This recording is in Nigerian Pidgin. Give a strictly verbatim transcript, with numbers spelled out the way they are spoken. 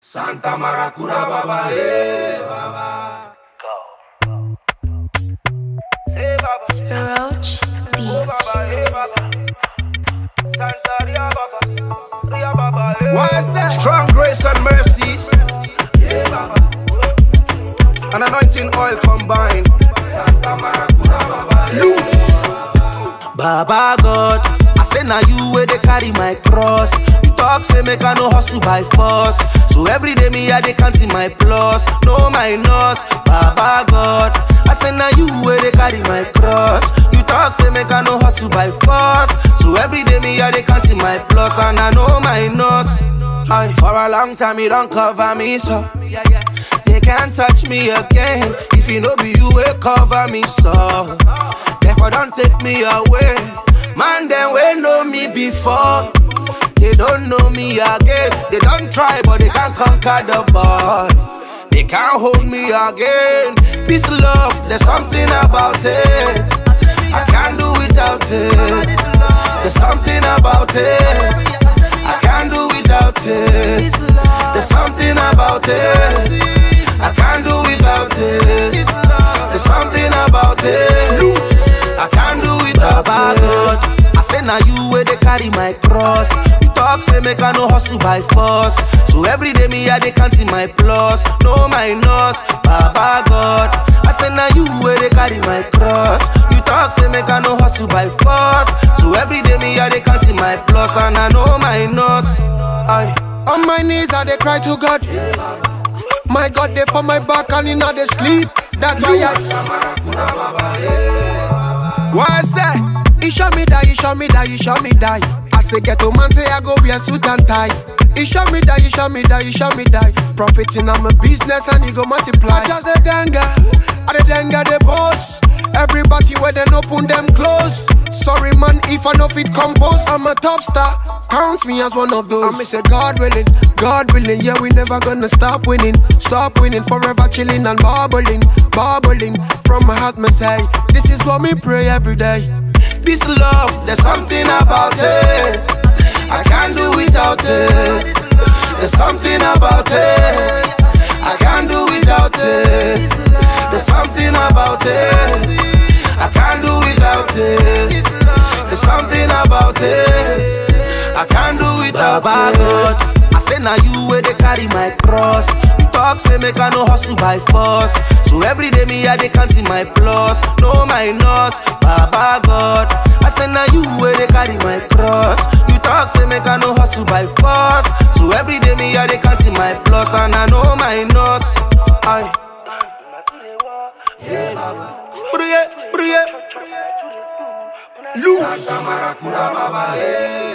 Santa Maracura Baba, eh, Baba. Go. Say Baba. Roach Beats. Oh Baba, eh, Baba. Santa Ria Baba, Ria Baba, eh. What's that? Strong grace and mercies, yeah, Baba. An anointing oil combined. Santa Maracura Baba, eh. Loose. Baba God, I say now you where they carry my cross. You talk say make I no hustle by force. So every day me I they counting my plus, no minus. Baba God, I say now you where they carry my cross. You talk say make I no hustle by force. So every day me I they counting my plus and I know minus. Aye, for a long time you don't cover me so. They can't touch me again. If you know be you will cover me so. Therefore don't take me away. Man them will know me before. They don't know me again. They don't try but they can't conquer the boy. They can't hold me again. This love, there's something about it. I can't do without it. There's something about it. I can't do without it. There's something about it. I can't do without it. There's something about it. I can't do without it. I say now you where they carry my cross. You talk say make I no hustle by force. So every day me I they counting my plus, no minus. Baba God, I say now you where they carry my cross. You talk say make I no hustle by force. So every day me I they counting my plus and I know minus. Aye. On my knees I they cry to God. My God they for my back and in they sleep. That's why I. What's that? He show me that, he show me that, he show me that. I say get to man say I go wear suit and tie. He show me that, he show me that, he show me that. Profiting on my business and he go multiply. I just the danga, I the danga the boss. Everybody where they open them close. Sorry man if I know fit compose. I'm a top star, count me as one of those. I say God willing, God willing. Yeah we never gonna stop winning. Stop winning, forever chilling and bubbling. Bubbling, from my heart me say this is what me pray every day. This love, there's something about it. I can't do without it. There's something about it. I can't do without it. There's something about it. I can't do without it. There's something about it. I can't do without Baba it. God, I say now you where they carry my cross. You talk say make I no hustle by force. So every day me I they counting my plus, no minus. Baba God, I say now you where they carry my cross. You talk say make I no hustle by force. So every day me I they counting my plus and I know minus. Aye. Yeah, Baba. Brouillé, brouillé. Loose. Santa Maracura Baba, eh.